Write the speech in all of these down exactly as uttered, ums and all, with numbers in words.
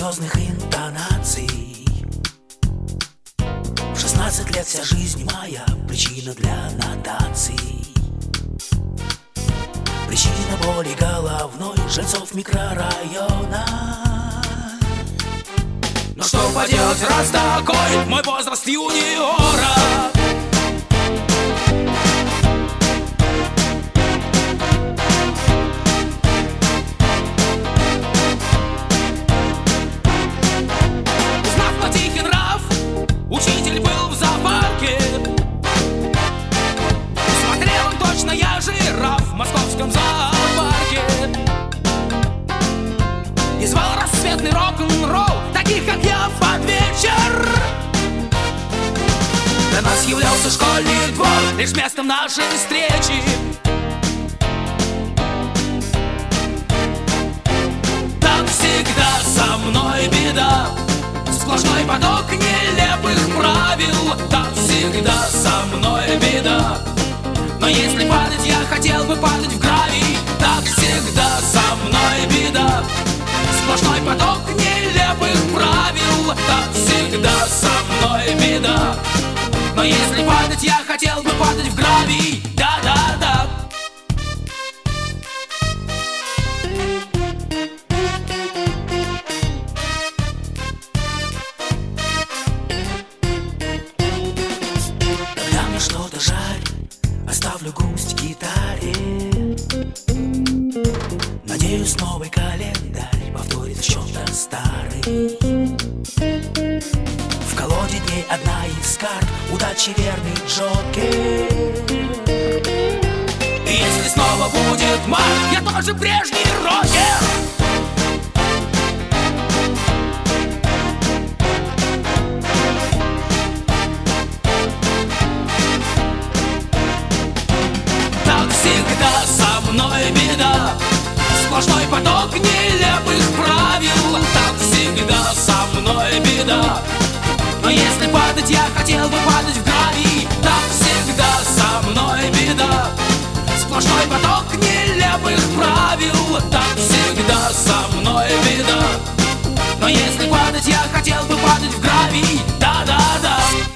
серьезных интонаций. В шестнадцать лет вся жизнь моя причина для нотаций. Причина боли головной жильцов микрорайона. Но что поделать, раз такой мой возраст юниора. Узнав по тихий нрав, учитель был в зоопарке. Смотрел он точно, я жираф в московском зоопарке. И звал рассветный рок-н-ролл таких, как я, под вечер. Для нас являлся школьный двор лишь местом нашей встречи. Так всегда со мной беда, сплошной поток нелепых правил. Так всегда со мной беда, но если падать, я хотел бы падать в гравий. Так всегда со мной беда, сплошной поток нелепых правил. Так всегда со мной беда, но если падать, я хотел бы падать в гравий. Да-да-да. Когда мне что-то жаль, оставлю грусть в гитаре. Надеюсь, новый календарь повторит в чем-то старый. В колоде дней одна из карт удачи, верный джокер. И если снова будет март, я тоже прежний рокер. Так всегда со мной беда, сплошной поток нелепых правил. Так всегда со мной беда, но если падать, я хотел бы падать в гравий. Так всегда со мной беда, сплошной поток нелепых правил. Так всегда со мной беда, но если падать, я хотел бы падать в гравий. Да-да-да.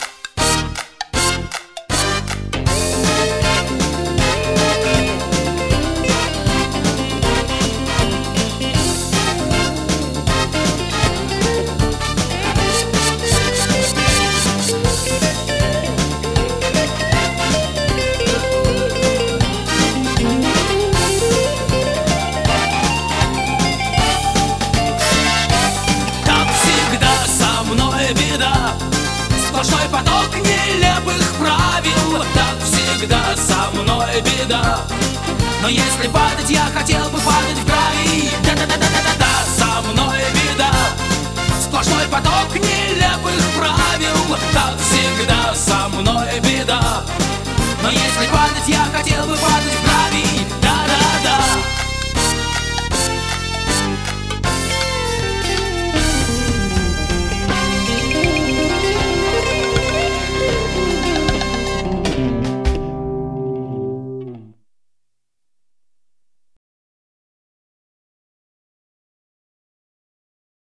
Сплошной поток нелепых правил. Так всегда со мной беда, но если падать, я хотел бы падать в гравий. Да-да-да-да-да-да.